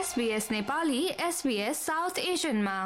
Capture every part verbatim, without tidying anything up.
SBS Nepali SBS south एसियनमा।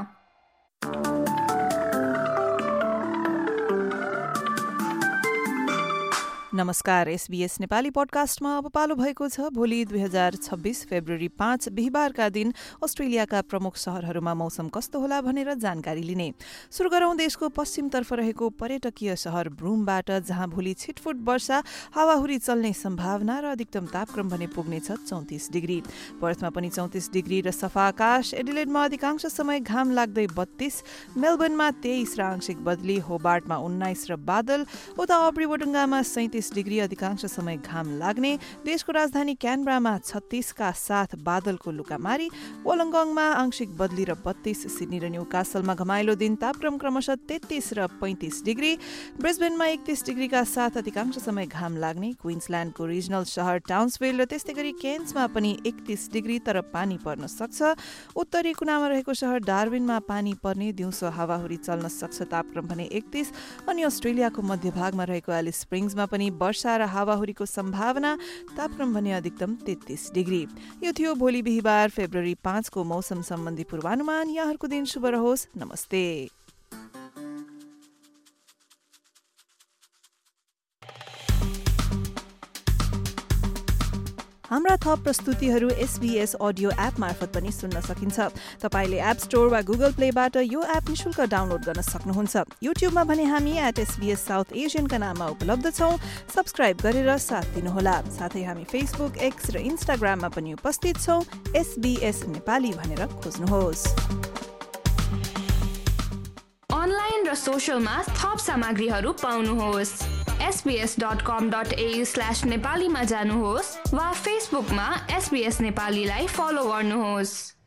नमस्कार, SBS Nepali पडकास्टमा अब पालो भएको छ भोलि दुई हजार छब्बीस फेब्रुअरी पाँच बिहिबारका दिन अस्ट्रेलियाका प्रमुख शहरहरूमा मौसम कस्तो होला भनेर जानकारी लिने। सुरु गरौं देशको पश्चिमतर्फ रहेको पर्यटकीय शहर ब्रुमबाट, जहाँ भोलि छिटफुट वर्षा, हावाहुरी चल्ने सम्भावना र अधिकतम तापक्रम भने पुग्नेछ चौतिस डिग्री। पर्थमा पनि चौतिस डिग्री र सफा आकाश। एडिलेडमा अधिकांश समय घाम लाग्दै बत्तीस, मेलबर्नमा तेइस र आंशिक बदली, होबार्टमा उन्नाइस र बादल, उता ओब्रीवुडुङ्गामा सैंतिस डिग्री अधिकांश समय घाम लाग्ने। देशको राजधानी क्यानबरामा छत्तीस का साथ बादलको लुकामारी, वोलंगङमा आंशिक बदली र बत्तीस, सिडनी र न्यूकासलमा घमाइलो दिन, तापक्रम क्रमशः तेत्तीस र पैंतीस डिग्री, ब्रिस्बेनमा एकतीस डिग्री का साथ अधिकांश समय घाम लाग्ने। क्वीन्सल्याण्डको रिजनल शहर टाउन्सभिल र त्यस्तै गरी केन्समा पनि एकतीस डिग्री तर पानी पर्न सक्छ। उत्तरी कुनामा रहेको शहर डार्विनमा पानी पर्ने, दिउँसो हावाहुरी चल्न सक्छ, तापक्रम भने एकतीस। अनि अस्ट्रेलियाको मध्यभागमा रहेको एलिस स्प्रिङ्समा पनि वर्षा र हावाहुरीको सम्भावना, तापक्रम भने अधिकतम तेत्तीस डिग्री। यो थियो भोलि बिहिबार फेब्रुअरी पाँच को मौसम सम्बन्धी पूर्वानुमान। यहाँहरूको दिन शुभ रहोस्। नमस्ते। हाम्रा थप प्रस्तुतिहरू एसबीएस अडियो एप मार्फत पनि सुन्न सकिन्छ। तपाईले एप स्टोर वा गुगल प्लेबाट यो एप निशुल्क डाउनलोड गर्न सक्नुहुन्छ। युट्युबमा भने हामी एट एसबीएस साउथ एसियनका नाममा उपलब्ध छौं। सब्स्क्राइब गरेर साथ दिनुहोला। साथै हामी फेसबुक, एक्स र इन्स्टाग्राममा पनि उपस्थित छौं। एसबीएस नेपाली भनेर खोज्नुहोस्। अनलाइन र सोशलमा थप सामग्रीहरू पाउनुहोस्। SBS dot com dot AU slash नेपालीमा जानुहोस् वा फेसबुकमा एसबीएस नेपालीलाई फलो गर्नुहोस्।